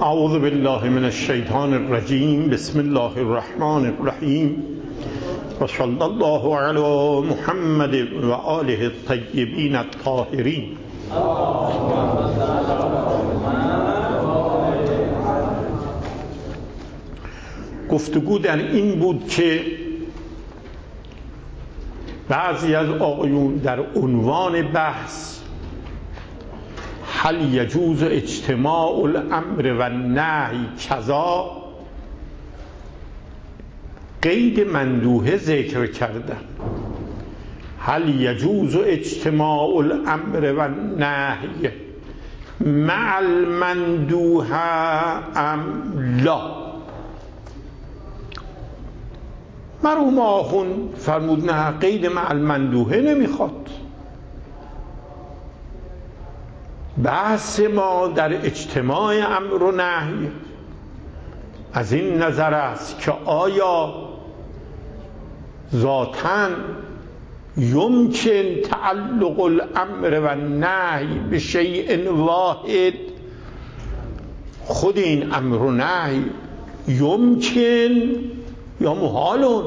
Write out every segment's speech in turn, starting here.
اعوذ بالله من الشیطان الرجیم. بسم الله الرحمن الرحیم و صلی الله علی محمد و آله الطیبین الطاهرین. گفتگو در این بود که بعضی از آقایون در عنوان بحث هل یجوز اجتماع الامر و النهی کذا قید مندوحه ذکر کردن. هل یجوز اجتماع الامر و النهی مع المندوحه ام لا؟ مرحوم آخوند فرمود نه، قید مع المندوحه نمیخواد. بحث ما در اجتماع امر و نهی از این نظر است که آیا ذاتاً یمکن تعلق الامر و النهی به شیء واحد، خود این امر و نهی یمکن یا محالون؟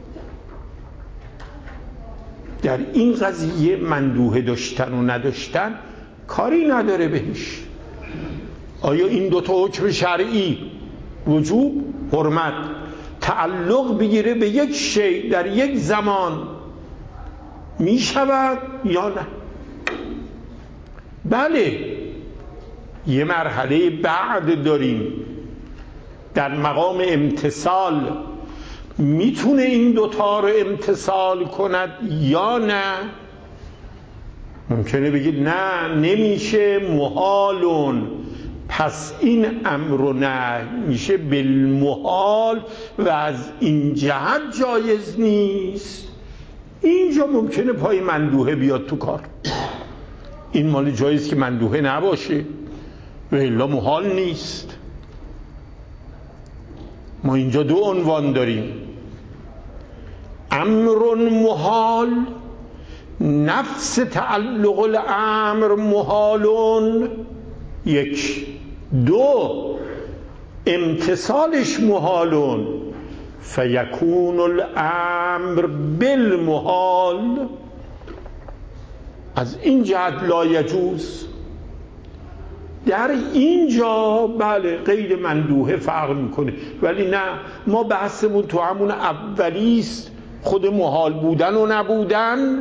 در این قضیه مندوحه داشتن و نداشتن کاری نداره بهش. آیا این دوتا حکم شرعی وجوب، حرمت، تعلق بگیره به یک شیء در یک زمان می شود یا نه؟ بله، یه مرحله بعد داریم در مقام امتصال، میتونه این دوتا رو امتصال کند یا نه؟ ممکنه بگید نه نمیشه، محالون، پس این امر و نهی میشه بالمحال و از این جهت جایز نیست. اینجا ممکنه پای مندوحه بیاد تو کار. این مال جایز که مندوحه نباشه و الا محال نیست. ما اینجا دو عنوان داریم: امر محال، نفس تعلق الامر محالون، یک. دو، امتصالش محالون، فیکون الامر بالمحال. از این جهت لا یجوز. در اینجا بله قید مندوحه فرق میکنه، ولی نه، ما بحثمون تو همون اولیست، خود محال بودن و نبودن.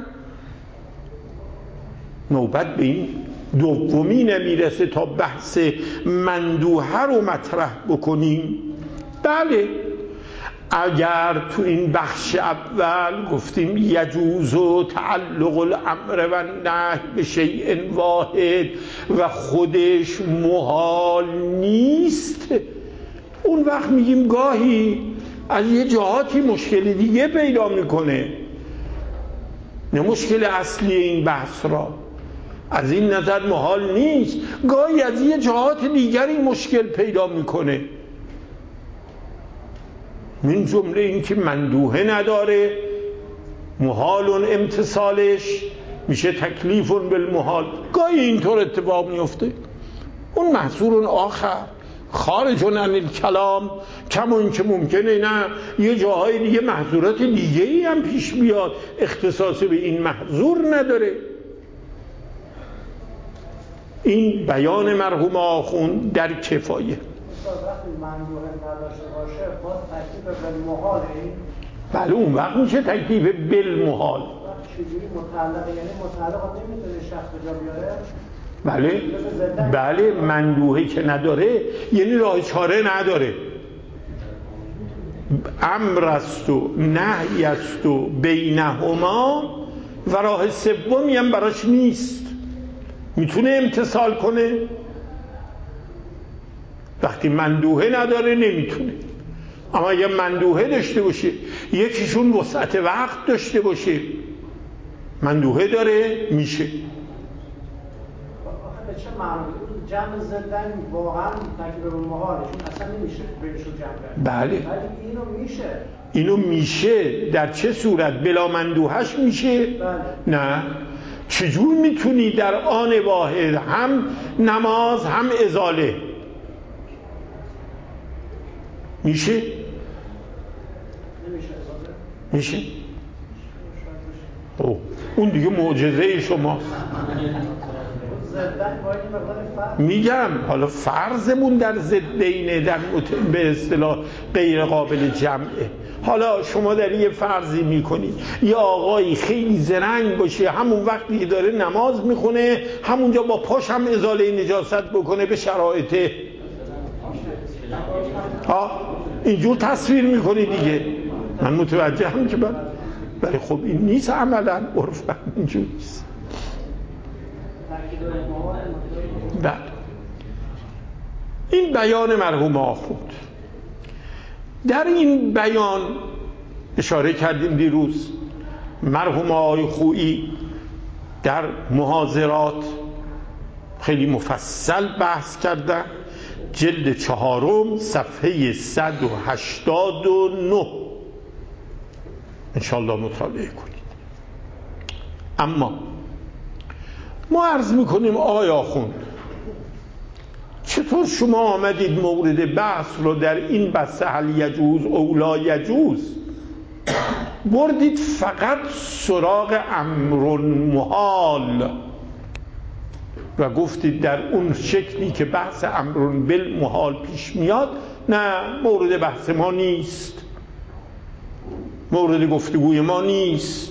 نوبت به این دومی نمیرسه تا بحث مندوحه رو مطرح بکنیم. بله، اگر تو این بخش اول گفتیم یجوز و تعلق الامر و النهی به شیء واحد و خودش محال نیست، اون وقت میگیم گاهی از یه جهاتی مشکل دیگه پیدا میکنه، نه مشکل اصلی این بحث را. از این نظر محال نیست، گاهی از یه جهات دیگری مشکل پیدا میکنه. من جمله این که مندوحه نداره، محالون امتصالش میشه تکلیف بالمحال. گاهی اینطور اتفاق میفته. اون محصور آخر خارج عن الکلام، کما این که ممکنه نه یه جاهای دیگه محظورات دیگه ای هم پیش بیاد اختصاص به این محظور نداره. این بیان مرحوم آخوند در کفایه. وقتی مندوحه نداشته باشه باز تکلیف بالمحال. بله، اون وقت میشه تکلیف بالمحال. چجوری متعلق؟ یعنی متعلق نمیتونه شخص به جا بیاره؟ بله، مندوحه که نداره یعنی راه چاره نداره. امر است و نهی است و بینهما و راه سومی هم براش نیست. میتونه امتصال کنه، وقتی مندوحه نداره نمیتونه. اما اگه مندوحه داشته باشه، یکیشون وسعت وقت داشته باشه، مندوحه داره، میشه. به چه معنی جمع زدن واقعا تکلیف بالمحالشون اصلا نمیشه بینشون جمع کرد؟ بله، ولی اینو میشه. در چه صورت؟ بلا مندوحش میشه؟ بله. نه. چجور میتونی در آن واحد هم نماز هم ازاله؟ میشه؟ میشه؟ اوه. اون دیگه معجزه شماست. میگم حالا فرضمون در ضدینه، در به اصطلاح غیر قابل جمعه. حالا شما در یه فرضی میکنید یه آقایی خیلی زرنگ باشه، همون وقتی که داره نماز میخونه همونجا با پاش هم ازاله نجاست بکنه به شرایطه. اینجور تصویر میکنی دیگه. من متوجه هم که ولی خب این نیست عملا، عرفا اینجور نیست. بله. این بیان مرحوم آخوند. در این بیان اشاره کردیم دیروز، مرحوم آقای خویی در محاضرات خیلی مفصل بحث کردن، جلد 4 صفحه 189 انشاءالله مطالعه کنید. اما ما عرض میکنیم آقای آخوند، چطور شما آمدید مورد بحث رو در این بحث هل یجوز او لا یجوز بردید فقط سراغ امر محال و گفتید در اون شکلی که بحث امر بالمحال پیش میاد نه، مورد بحث ما نیست، مورد گفتگوی ما نیست.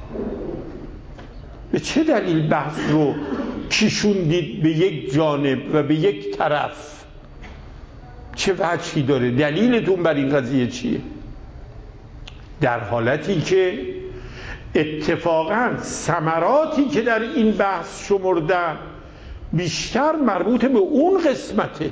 به چه دلیل بحث رو کشوندید به یک جانب و به یک طرف؟ چه وجهی داره؟ دلیلتون بر این قضیه چیه؟ در حالتی که اتفاقاً ثمراتی که در این بحث شمردن بیشتر مربوط به اون قسمته،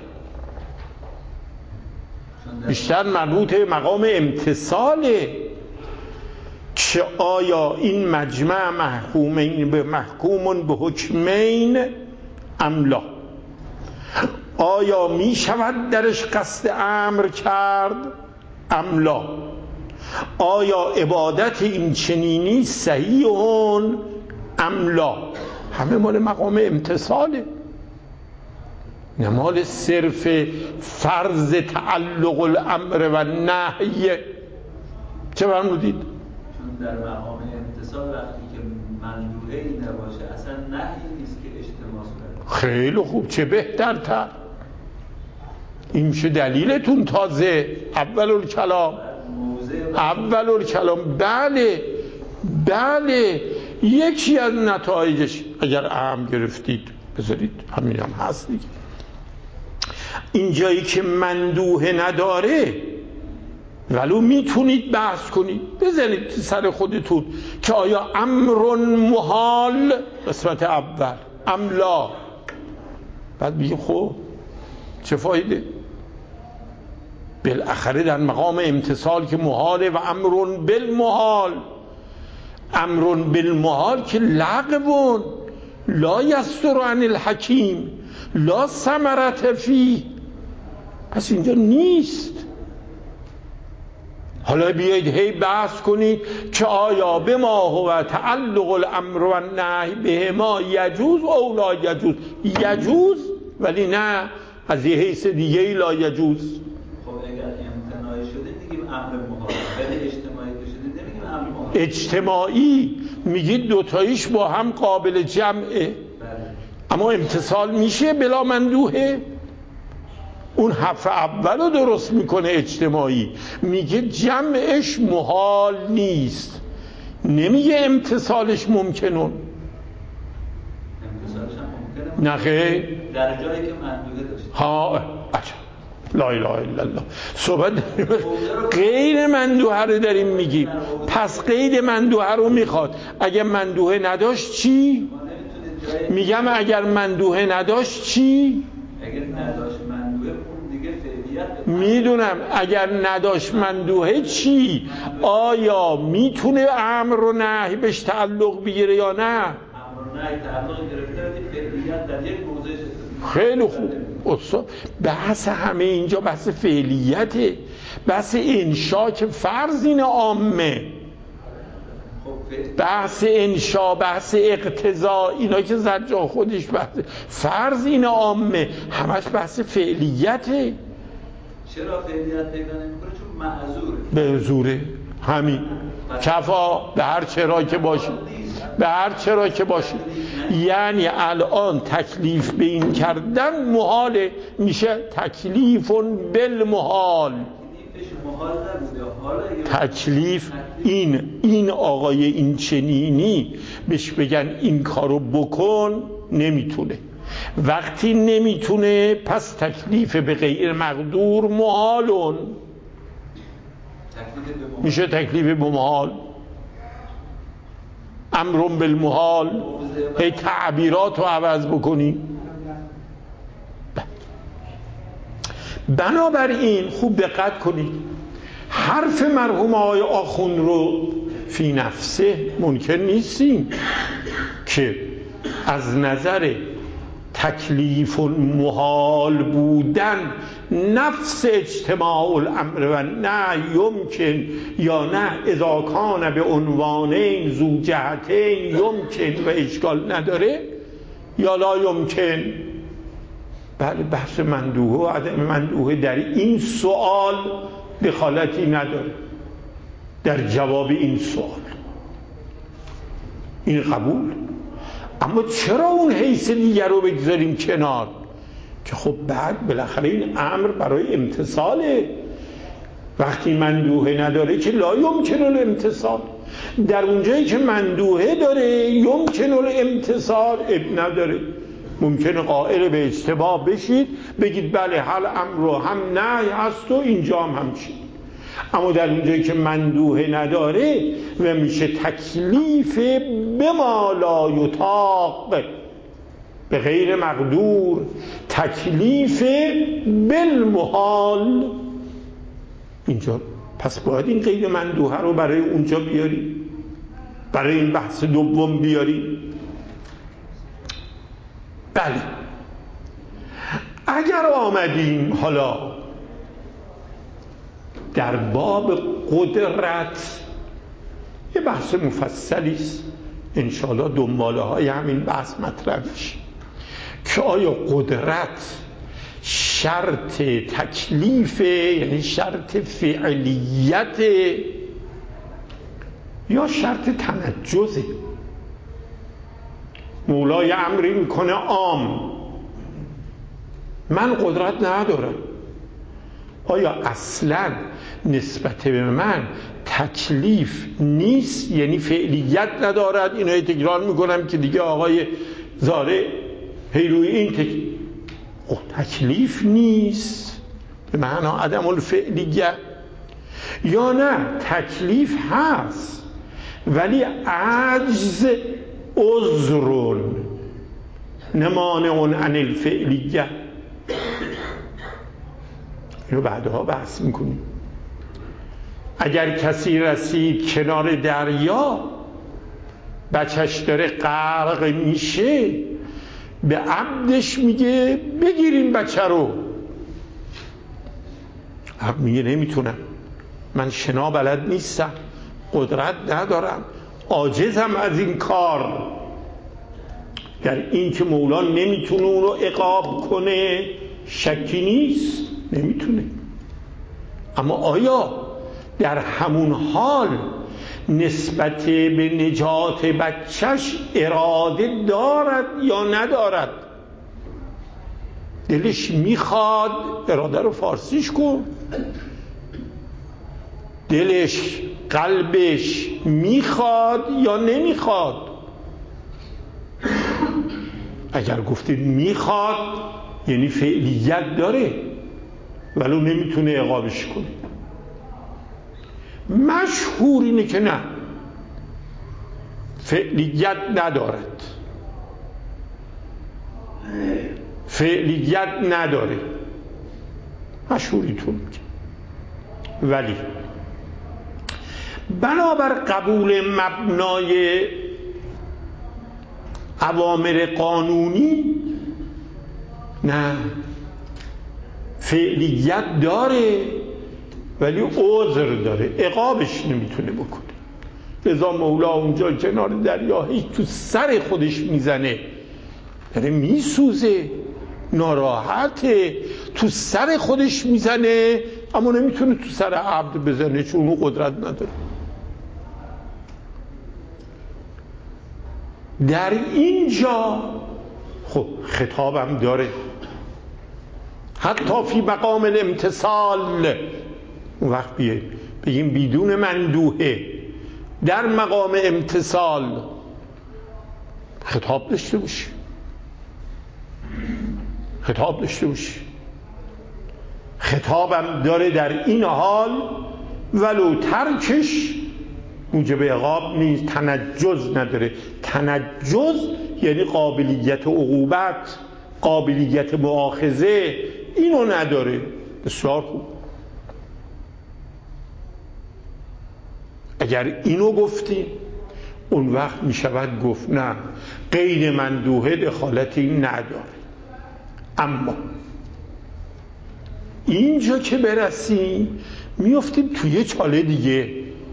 بیشتر مربوط به مقام امتصاله که آیا این مجمع محکوم به حکمین ام لا، آیا می شود درش قصد امر کرد ام لا، آیا عبادت این چنینی صحیح ام لا. همه مال مقام امتصاله، نه مال صرف فرض تعلق الامر و نهی. چه فرمودید؟ چون در مقام امتصال وقتی که مندوحه ای نباشه اصلا نهی نیست که اجتماع صورت. خیلی خوب، چه بهترتر. این میشه دلیلتون تازه اول الکلام. بله بله، یکی از نتایجش اگر اهم گرفتید بذارید همین هم هست دیگه. اینجایی که مندوحه نداره ولو میتونید بحث کنید، بزنید سر خودتون که آیا امر محال قسمت اول ام لا، بعد بگید خب چه فایده؟ بالاخره در مقام امتصال که محاله و امر بالمحال، امر بالمحال که لغو لا یستر عن الحکیم لا ثمرة فیه، پس اینجا نیست. حالا بیایید هی بحث کنید که آیا به ما هو تعلق الامر و النهی به ما یجوز او لا یجوز. یجوز ولی نه از یه حیث دیگه لا یجوز. خب اگر امتناعی شده میگیم امر محال، ولی اجتماعی شده نمیگیم امر محال. اجتماعی میگید دوتاییش با هم قابل جمعه، اما امتصال میشه بلا مندوحه. اون حرف اول رو درست میکنه اجتماعی، میگه جمعش محال نیست، نمیگه امتصالش ممکنون. امتصالش هم ممکنه، نه خیر، در جایی که مندوحه داشته. ها عجب، لا اله الا الله. صحبت غیر مندوحه رو داریم میگیم، پس قید مندوحه رو میخواد. اگر مندوحه نداشت چی؟ میگم اگر مندوحه نداشت چی؟ اگر نداشت مندوحه اون دیگه فعلیت. میدونم اگر نداشت مندوحه چی؟ آیا میتونه امر و نهی بهش تعلق بگیره یا نه؟ امر و نهی تعلق گرفته ولی فعلیت در یک موضع. خیلی خوب استاد، بحث همه اینجا بحث فعلیته، بحث انشا که فرض این عامه، بحث انشا، بحث اقتضا، اینا که زجاج خودش بحث فرض این عامه، همش بحث فعلیته. چرا فعلیت پیدا نمیکنه؟ چون معذوره. به زوره همین کفا به هر چرا که باشی، به هر چرا که باشی. یعنی الان تکلیف به این کردن محاله، میشه تکلیف بالمحال. تکلیف این آقای این چنینی بهش بگن این کارو بکن نمیتونه. وقتی نمیتونه پس تکلیف به غیر مقدور محالون میشه. تکلیف به محال، امر بالمحال، هی تعبیرات رو عوض بکنی. بنابراین خوب دقت کنید، حرف مرحوم آقای آخوند رو فی نفسه منکر نیستیم که از نظر تکلیف و محال بودن نفس اجتماع الامر و نه یمکن یا نه اذا کان به عنوانین ذو جهتین یمکن و اشکال نداره یا لا یمکن. بله بحث مندوحه و عدم مندوحه در این سوال دخالتی نداره. در جواب این سوال این قبول. اما چرا اون حیث دیگر رو بگذاریم کنار که خب بعد بالاخره این امر برای امتثاله. وقتی مندوحه نداره که لا یمکن الامتثال، در اونجایی که مندوحه داره یمکن الامتثال اب نداره. ممکنه قائل به اشتباه بشید بگید بله حل امر هم نهی هست و اینجا هم همچین. اما در اونجایی که مندوحه نداره و میشه تکلیف به ما لا یطاق، به غیر مقدور، تکلیف بالمحال اینجا، پس باید این غیر مندوحه رو برای اونجا بیاریم، برای این بحث دوم بیاریم. بله اگر آمدیم حالا در باب قدرت، یه بحث مفصلی است انشاءالله دنباله های همین بحث مطرح میشه که آیا قدرت شرط تکلیف، یعنی شرط فعلیت یا شرط تنجزه؟ مولای امری میکنه عام من قدرت ندارم، آیا اصلا نسبت به من تکلیف نیست، یعنی فعلیت ندارد؟ اینو تکرار میکنم که دیگه آقای زاره پیروی این تکلیف نیست به معنی عدم الفعلیت، یا نه تکلیف هست ولی عجز عذرون نمانع عن الفعلیت. اینو بعدها بحث میکنیم. اگر کسی رسید کنار دریا بچهش داره غرق میشه، به عبدش میگه بگیرین بچه رو، عبد میگه نمیتونم، من شنا بلد نیستم، قدرت ندارم، عاجزم از این کار. در این که مولا نمیتونه اون رو عقاب کنه شکی نیست، نمیتونه. اما آیا در همون حال نسبت به نجات بچهش اراده دارد یا ندارد؟ دلش میخواد، اراده رو فارسیش کن، دلش قلبش میخواد یا نمیخواد؟ اگر گفتید میخواد یعنی فعلیت داره ولو نمیتونه عقابش کنه. مشهور اینه که نه، فعلیت ندارد، فعلیت نداره، مشهوریتون میگه. ولی بنابر قبول مبنای اوامر قانونی نه، فعلیت داره ولی عذر داره، عقابش نمیتونه بکنه. لذا مولا اونجا کنار دریا هیچ تو سر خودش میزنه، داره میسوزه، ناراحته، تو سر خودش میزنه، اما نمیتونه تو سر عبد بزنه چون اون قدرت نداره. در اینجا خب خطابم داره، حتی فی مقام الامتثال. اون وقت بگیم بدون مندوحه در مقام امتثال خطاب داشته باشی، خطاب داشته باشی. خطابم داره در این حال ولو ترکش موجب عقاب نیست، تنجز نداره. تنجز یعنی قابلیت عقوبت، قابلیت مؤاخذه، اینو نداره. بسیار خوب. اگر اینو گفتی اون وقت می شود گفت نه، غیر مندوحه دخالتی نداره. اما اینجا که برسیم میافتیم توی چاله دیگه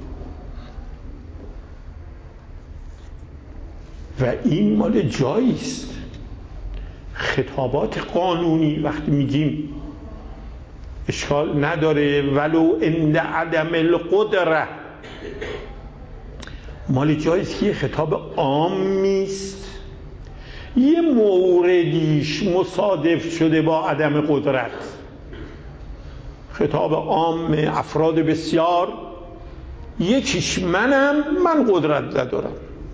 و این مال جاییست. خطابات قانونی وقتی میگیم اشکال نداره ولو عند عدم القدره، مال جاییست که یه خطاب عامیست، یه موردیش مصادف شده با عدم قدرت. خطاب عام افراد بسیار، یکیش من قدرت ندارم.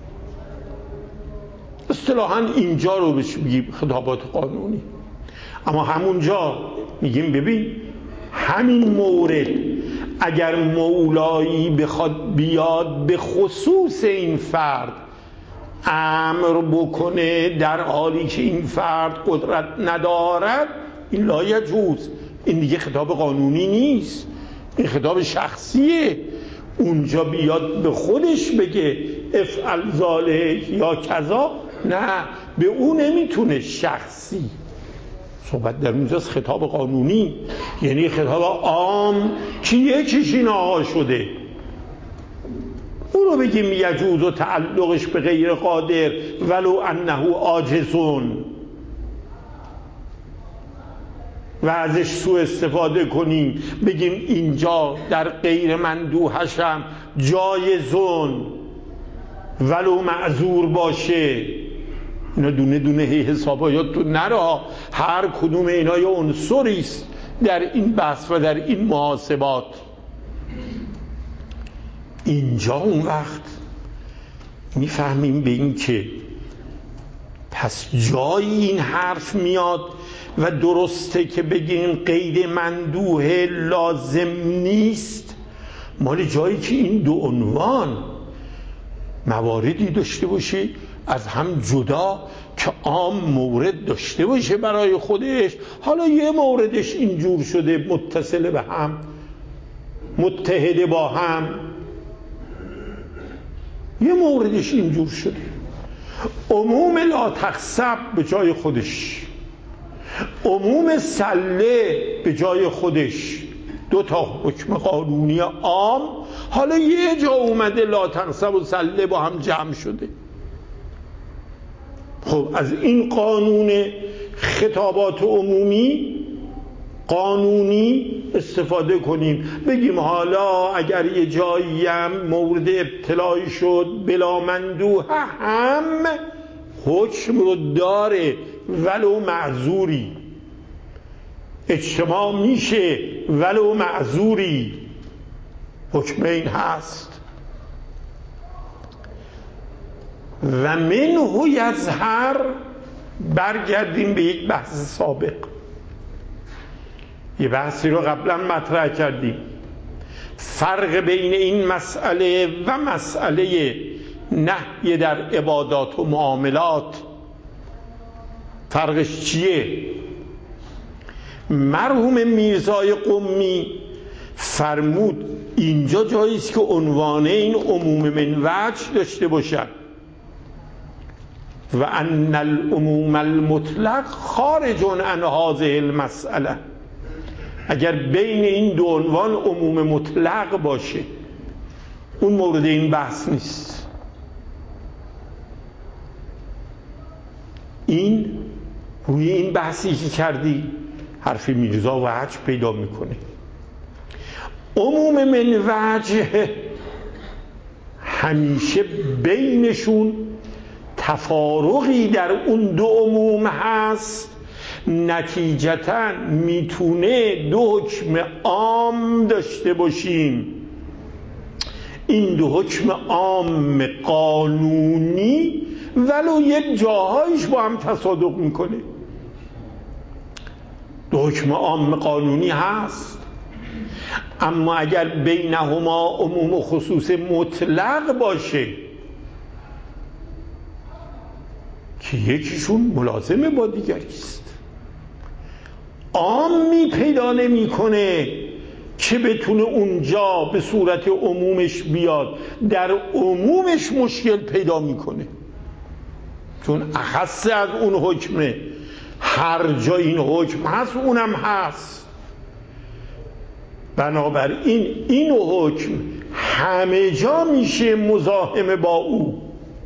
اصطلاحاً اینجا رو بهش میگیم خطابات قانونی. اما همونجا میگیم ببین همین مورد اگر مولایی بخواد بیاد به خصوص این فرد امر بکنه در حالی که این فرد قدرت ندارد، این لا یجوز. این دیگه خطاب قانونی نیست، این خطاب شخصیه. اونجا بیاد به خودش بگه افعل ذالک یا کذا، نه، به اون نمیتونه. شخصی صحبت در اونجاست خطاب قانونی، یعنی خطاب عام که یکیش این آقا شده، اون رو بگیم یجوز و تعلقش به غیر قادر ولو انه عاجزون و ازش سوء استفاده کنیم، بگیم اینجا در غیر مندوحشم جایزون ولو معذور باشه. اینا دونه دونه حساباتو نرا، هر کدوم اینا یه عنصری است در این بحث و در این محاسبات. اینجا اون وقت میفهمیم به این که پس جایی این حرف میاد و درسته که بگیم قید مندوحه لازم نیست، مال جایی که این دو عنوان مواردی داشته باشه از هم جدا که عام مورد داشته باشه برای خودش. حالا یه موردش اینجور شده متصل به هم، متحد با هم، یه موردش اینجور شده. عموم لا تخسب به جای خودش، عموم سله به جای خودش، دو تا حکم قانونی عام. حالا یه جا اومده لا تخسب و سله با هم جمع شده. خب از این قانون خطابات عمومی قانونی استفاده کنیم، بگیم حالا اگر یه جایی هم مورد ابتلای شد بلا مندوحه هم حکم رو داره ولو معذوری، اجتماع میشه ولو معذوری، حکم این هست. و منه یظهر، برگردیم به یک بحث سابق، یه بحثی رو قبلا مطرح کردیم، فرق بین این مسئله و مسئله نهی در عبادات و معاملات فرقش چیه؟ مرحوم میرزای قمی فرمود اینجا جاییست که عنوان این عموم من وجه داشته باشد و ان العموم المطلق خارج عن هذه المسئله. اگر بین این دو عنوان عموم مطلق باشه اون مورد این بحث نیست. این روی این بحثی که کردی حرف میرزا وجه پیدا میکنه. عموم من وجه همیشه بینشون تفارقی در اون دو عموم هست، نتیجتاً میتونه دو حکم عام داشته باشیم. این دو حکم عام قانونی ولو یک جاهایش با هم تصادق میکنه. دو حکم عام قانونی هست، اما اگر بینهما عموم و خصوص مطلق باشه که یکیشون ملازمه با دیگریست، عامی پیدا نمیکنه که بتونه اونجا به صورت عمومش بیاد، در عمومش مشکل پیدا میکنه، چون اخص از اون حکمه. هر جا این حکم هست اونم هست. بنابراین این حکم همه جا میشه مزاحم با او.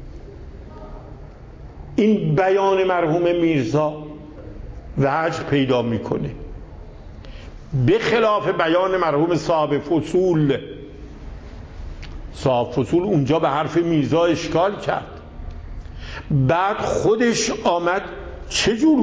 این بیان مرحوم میرزا وجه پیدا میکنه، به خلاف بیان مرحوم صاحب فصول. صاحب فصول اونجا به حرف میرزا اشکال کرد، بعد خودش آمد چجور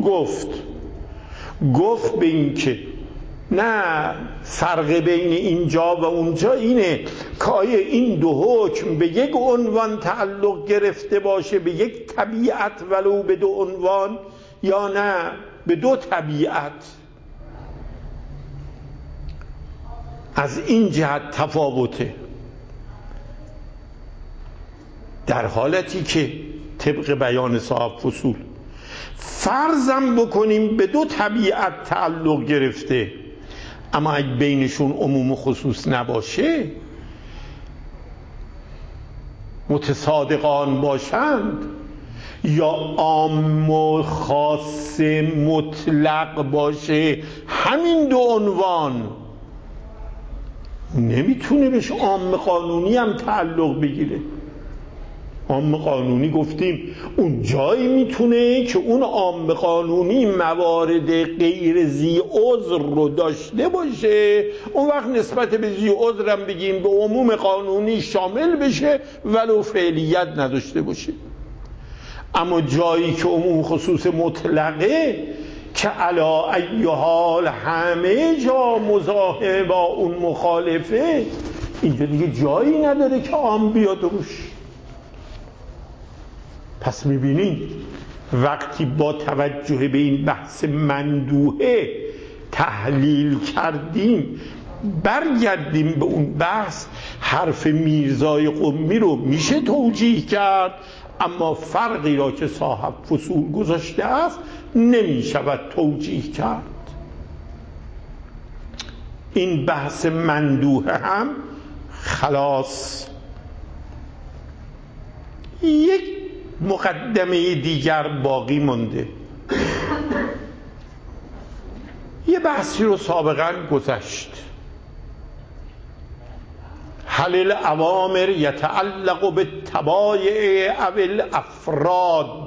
گفت به این که نه، فرق بین اینجا و اونجا اینه که آیا این دو حکم به یک عنوان تعلق گرفته باشه، به یک طبیعت ولو به دو عنوان، یا نه به دو طبیعت. از این جهت تفاوته. در حالتی که طبق بیان صاحب فصول فرضم بکنیم به دو طبیعت تعلق گرفته، اما اگه بینشون عموم و خصوص نباشه، متصادقان باشند یا عام و خاص مطلق باشه، همین دو عنوان نمیتونه بهش عام قانونی هم تعلق بگیره. عام قانونی گفتیم اون جایی میتونه که اون عام قانونی موارد غیر ذی عذر رو داشته باشه، اون وقت نسبت به ذی عذرم بگیم به عموم قانونی شامل بشه ولو فعلیت نداشته باشه. اما جایی که عموم خصوص مطلقه که علا ای حال همه جا مزاحم با اون مخالفه، اینجا دیگه جایی نداره که عام بیاد روش. پس میبینید وقتی با توجه به این بحث مندوحه تحلیل کردیم، برگردیم به اون بحث، حرف میرزای قمی رو میشه توجیه کرد، اما فرقی را که صاحب فصول گذاشته است نمیشود توجیه کرد. این بحث مندوحه هم خلاص. یک مقدمه دیگر باقی مونده. یه بحثی رو سابقا گذشت. هل الاوامر یتعلق بالطبایع او الافراد.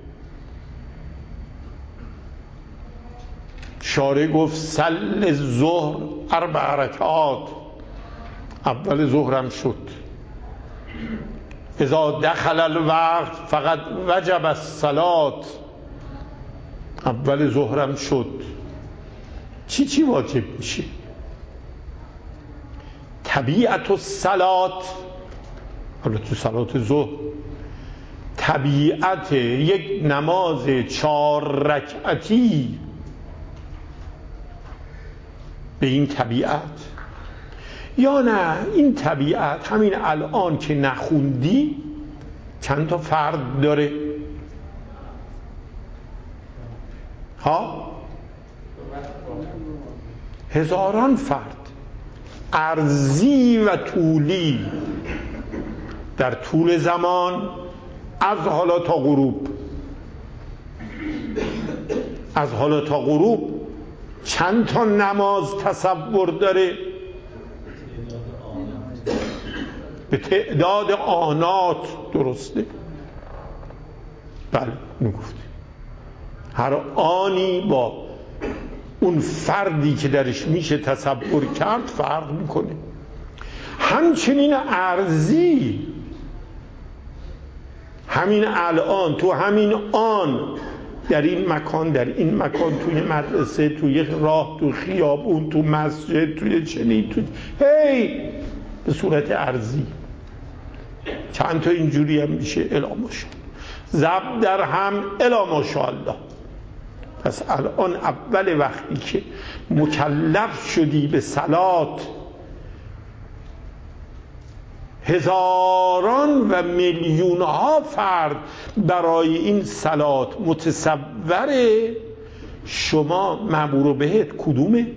شارع گفت صل الظهر 4 رکعات، اول ظهرم شد. اذا دخل الوقت فقط وجب الصلاة، اول ظهرم شد. چی واجب میشه؟ طبیعت الصلاة، حالا تو صلات ظهر طبیعت یک نماز 4 رکعتی به این طبیعت، یا نه این طبیعت همین الان که نخوندی چند تا فرد داره؟ ها؟ هزاران فرد، ارضی و طولی، در طول زمان از حالا تا غروب. از حالا تا غروب چند تا نماز تصور داره؟ به تعداد آنات. درسته؟ بله، میگفتی هر آنی با اون فردی که درش میشه تصور کرد فرق میکنه. همچنین ارزی، همین الان تو همین آن، در این مکان، در این مکان، توی مدرسه، توی راه، تو خیابون، تو مسجد، توی چنین، تو به صورت ارزی. چند تا اینجوری هم میشه الا ماشاءالله، ضرب در هم الا ماشاءالله. پس الان اول وقتی که مکلف شدی به صلات، هزاران و میلیون ها فرد برای این صلات متصوره، شما مأمور بهت کدومه؟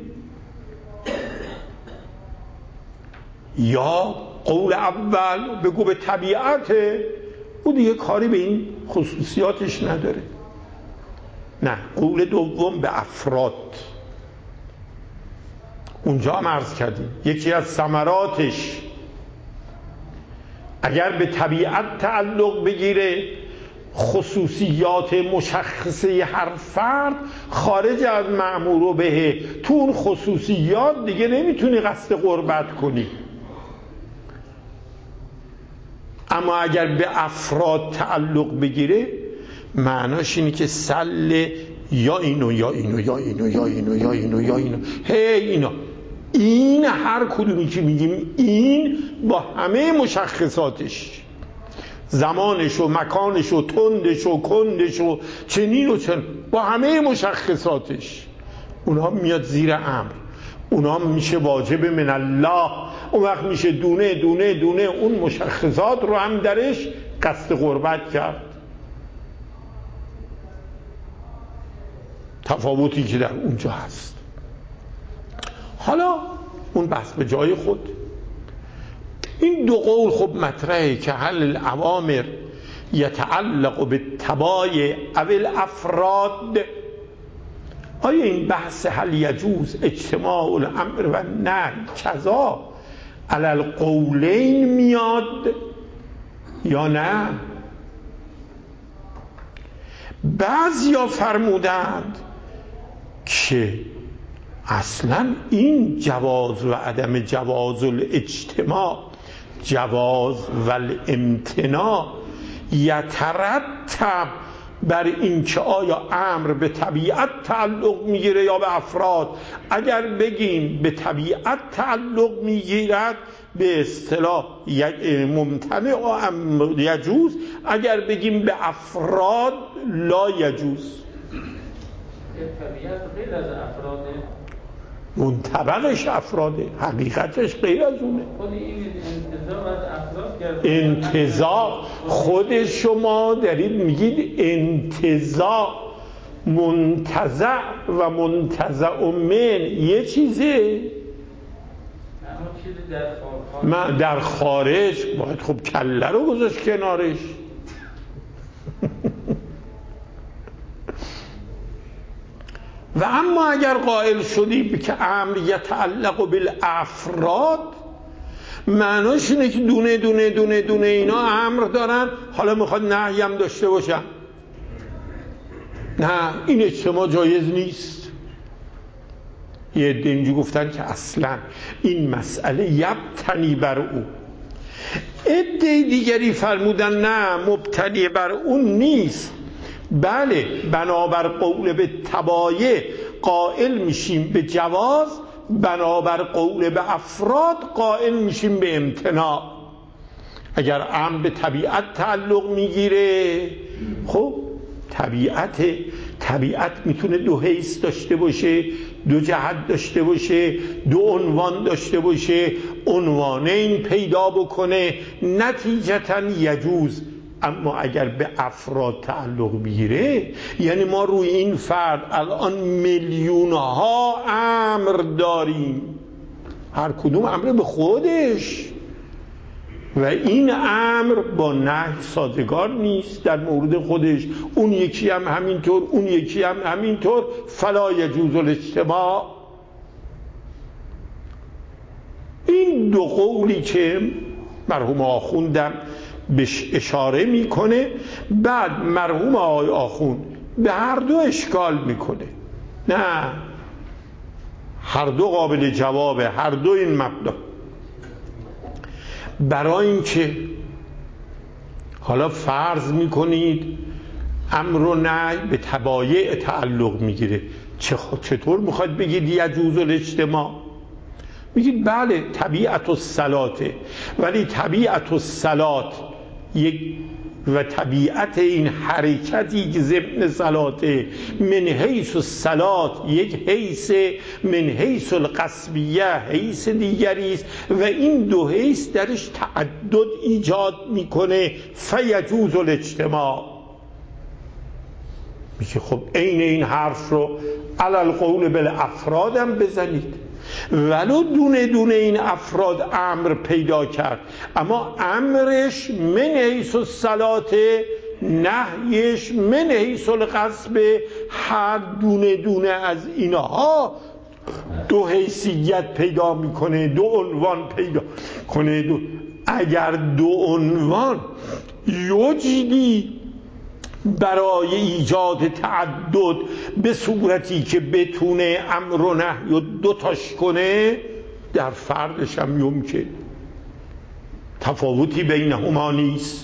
یا قول اول بگو به طبیعته، او دیگه کاری به این خصوصیاتش نداره. نه، قول دوم به افراد. اونجا هم عرض کردیم یکی از ثمراتش اگر به طبیعت تعلق بگیره، خصوصیات مشخصه هر فرد خارج از مأمور به، تو اون خصوصیات دیگه نمیتونی قصد قربت کنی. اما اگر به افراد تعلق بگیره، معناش اینه که سل یا اینو یا اینو یا اینو یا اینو یا اینو یا اینو اینا، این هر کدومی که میگیم این با همه مشخصاتش، زمانش و مکانش و تندش و کندش و چنین و چنین، با همه مشخصاتش، اونها میاد زیر امر، اونها میشه واجب من الله. اون وقت میشه دونه دونه دونه اون مشخصات رو هم درش قصد قربت کرد. تفاوتی که در اونجا هست. حالا اون بحث به جای خود. این دو قول خب مطرحه که هل الاوامر یتعلق بالتبایع او الافراد. آیا این بحث هل یجوز اجتماع الامر و نهی کذا علی القولین میاد یا نه؟ بعضیا فرمودند که اصلا این جواز و عدم جواز الاجتماع، جواز و الامتناع، یترتب بر این که آیا امر به طبیعت تعلق میگیره یا به افراد. اگر بگیم به طبیعت تعلق میگیرد به اصطلاح ممتنع و یجوز، اگر بگیم به افراد لا یجوز. طبیعت غیر از افراده، منطبقش افراده، حقیقتش غیر از اونه. خود این انتزاع از افراد کرد. انتزاع خود شما دارید میگید انتزاع، منتزع و منتزع من یه چیزه. من در خارج باید خب کله رو گذاشت کنارش. و اما اگر قائل شدی که امر یتعلق بالافراد، معناش اینه که دونه دونه دونه دونه اینا امر دارن، حالا میخواد نهی هم داشته باشن. نه، این اجتماع جایز نیست. یه عده اینجا گفتن که اصلا این مسئله یبتنی بر او. عده دیگری فرمودن نه، مبتنی بر اون نیست. بله، بنابر قول به تبایع قائل میشیم به جواز، بنابر قول به افراد قائل میشیم به امتناع. اگر امر به طبیعت تعلق میگیره، خب طبیعت میتونه دو حیث داشته باشه، دو جهت داشته باشه، دو عنوان داشته باشه، عنوانین پیدا بکنه، نتیجتاً یجوز. اما اگر به افراد تعلق بگیره، یعنی ما روی این فرد الان میلیون ها امر داریم، هر کدوم امر به خودش، و این امر با نهی سازگار نیست در مورد خودش، اون یکی هم همینطور، اون یکی هم همینطور، فلا یجوز الاجتماع. این دو قولی که مرحوم آخوندم بهش اشاره میکنه، بعد مرحوم آقای آخوند به هر دو اشکال میکنه. نه، هر دو قابل جوابه، هر دو این مبدا. برای اینکه حالا فرض میکنید امر و نهی به تبایع تعلق میگیره، چطور میخواید بگید یجوز الاجتماع؟ میگید بله طبیعت الصلاته، ولی طبیعت الصلات و طبیعت این حرکتی که ضمن صلاته من حیث الصلات یک حیث، من حیث القصبیه حیث دیگری است و این دو حیث درش تعدد ایجاد میکنه. فیجوز الاجتماع. میگه خب عین این حرف رو علی القول بالافراد هم بزنید، ولو دونه دونه این افراد امر پیدا کرد، اما امرش من حیث الصلات، نهیش من حیث القصب. هر دونه دونه از اینها دو حیثیت پیدا میکنه، دو عنوان پیدا کنه. اگر دو عنوان یوجدی برای ایجاد تعدد به صورتی که بتونه امر و نهی و دوتاش کنه، در فردش هم یمکن، تفاوتی بینهما نیست.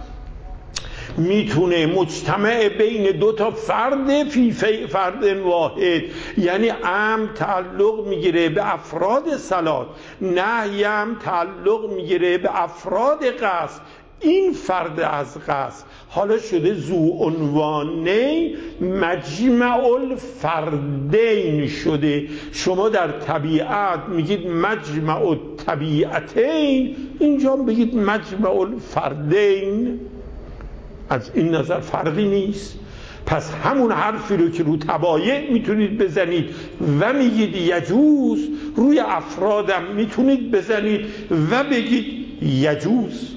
میتونه مجتمع بین دو تا فرد فی فرد واحد، یعنی امر تعلق میگیره به افراد صلات، نهی هم تعلق میگیره به افراد قصد. این فرد از قصد حالا شده ذو عنوانین مجمع الفردین شده. شما در طبیعت میگید مجمع الطبیعتین، اینجا بگید مجمع الفردین. از این نظر فرقی نیست. پس همون حرفی رو که رو تبایع میتونید بزنید و میگید یجوز، روی افرادم میتونید بزنید و بگید یجوز.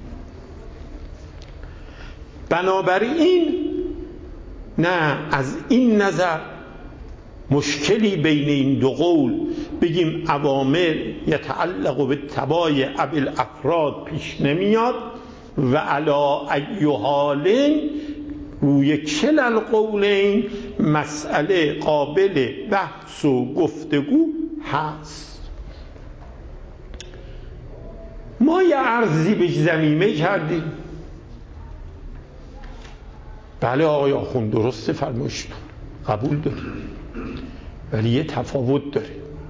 بنابراین نه از این نظر مشکلی بین این دو قول بگیم اوامر یتعلق به تبایع بالافراد پیش نمیاد و علا ای حال روی کل القولین مسئله قابل بحث و گفتگو هست. ما یه عرضی به ضمیمه کردیم. بله آقای آخوند درسته فرمایشتون، قبول داریم، ولی یه تفاوت داره.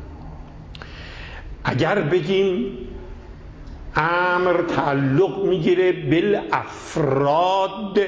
اگر بگیم امر تعلق میگیره بالافراد،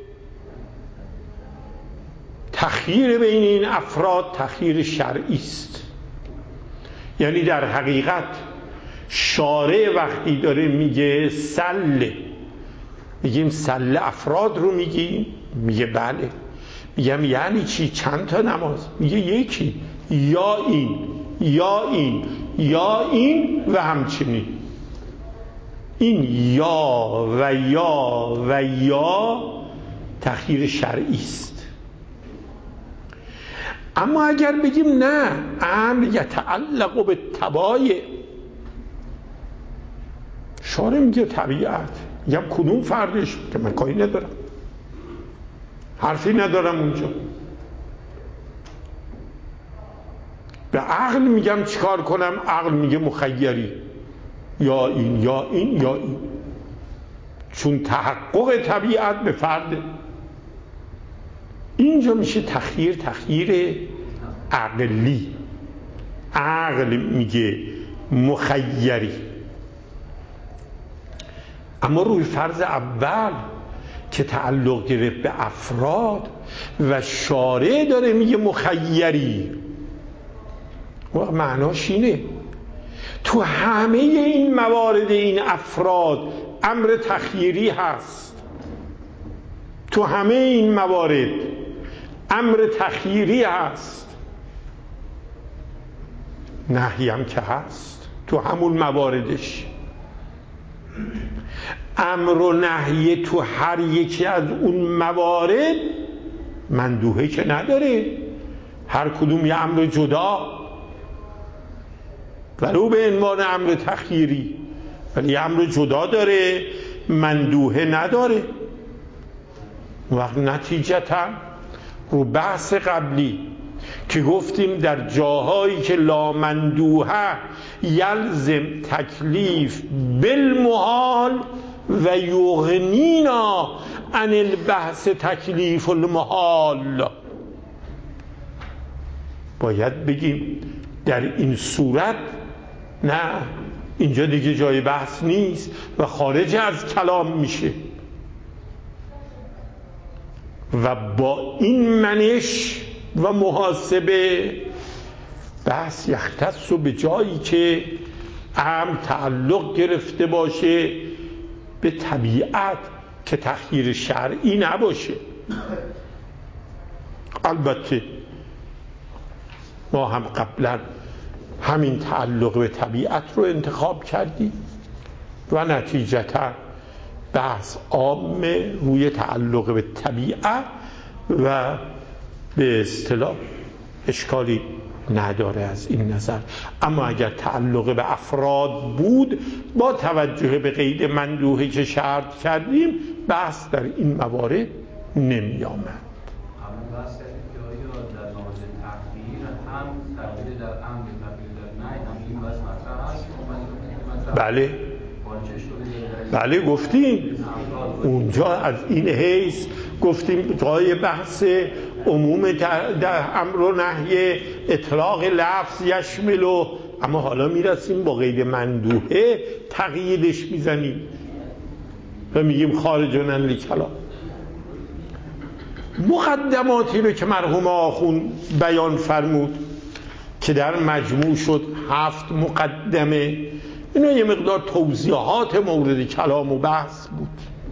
تخییر بین این افراد تخییر شرعی است. یعنی در حقیقت شارع وقتی داره میگه سله، میگیم سله افراد رو میگیم؟ میگه بله. میگم یعنی چی؟ چند تا نماز؟ میگه یکی، یا این یا این یا این و همچنین. این یا و یا و یا تخییر شرعی است. اما اگر بگیم نه امر یتعلق به تبایع، شارع میگه طبیعت، میگم کدوم فردش که من کاری ندارم، حرفی ندارم اونجا. به عقل میگم چیکار کنم، عقل میگه مخیری، یا این یا این یا این، چون تحقق طبیعت به فرد. اینجا میشه تخییر عقلی. عقل میگه مخیری. اما روی فرض اول که تعلق گرفت به افراد و شارع داره میگه مخیری، معناش اینه تو همه این موارد این افراد امر تخییری هست. تو همه این موارد امر تخییری هست. نهی هم که هست تو همون مواردش. امر و نهی تو هر یکی از اون موارد مندوحه که نداره، هر کدوم یه امر جدا، ولو به عنوان امر تخییری، ولی امر جدا داره، مندوحه نداره. وقت نتیجتا رو بحث قبلی که گفتیم در جاهایی که لامندوحه یلزم تکلیف بالمحال و یغنینا عن البحث تکلیف المحال، باید بگیم در این صورت نه، اینجا دیگه جای بحث نیست و خارج از کلام میشه و با این منش و محاسبه بحث یختص به جایی که امر تعلق گرفته باشه به طبیعت که تخییر شرعی نباشه. البته ما هم قبلا همین تعلق به طبیعت رو انتخاب کردیم و نتیجتا بحث عام روی تعلق به طبیعت و به اصطلاح اشکالی نداره از این نظر. اما اگر تعلق به افراد بود با توجه به قید مندوحه که شرط کردیم بحث در این موارد نمی آمد. اما بحث کردیم که آیا در مورد تغییر هم تغییر در امر تغییر در نهی هم این بحث مطرح هست؟ بله بله گفتیم اونجا از این حیث گفتیم جای بحث عموم در امر و نهی اطلاق لفظ یشملو، اما حالا میرسیم با قید مندوحه تقییدش میزنیم و میگیم خارجن عن کلام. مقدماتی رو که مرحوم آخوند بیان فرمود که در مجموع شد 7 مقدمه، اینا یه مقدار توضیحات مورد کلام و بحث بود.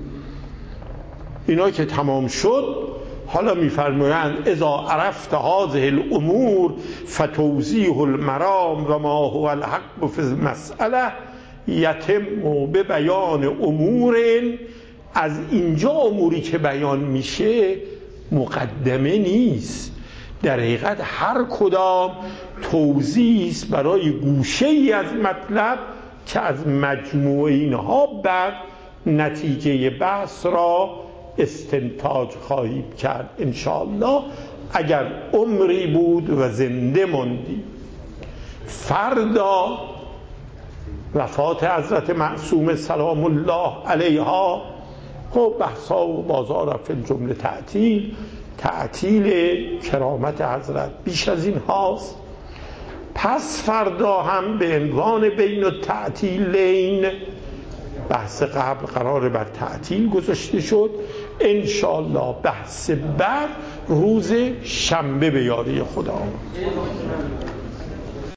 اینا که تمام شد حالا میفرمایند اذا عرفت هذه الامور فتوضیح المرام و ما هو الحق فی المسئله یتم به بیان امور. از اینجا اموری که بیان میشه مقدمه نیست، در حقیقت هر کدام توضیح است برای گوشه ای از مطلب که از مجموع اینها بعد نتیجه بحث را استنتاج خواهیم کرد انشاءالله اگر عمری بود و زنده ماندی. فردا وفات حضرت معصومه سلام الله علیها، خب بحثا و بازار فی الجمله تعطیل کرامت حضرت بیش از این هاست. پس فردا هم به عنوان بین التعطیلین بحث قبل قرار بر تعطیل گذاشته شد، انشاءالله بحث بعد روز شنبه به یاری خدا.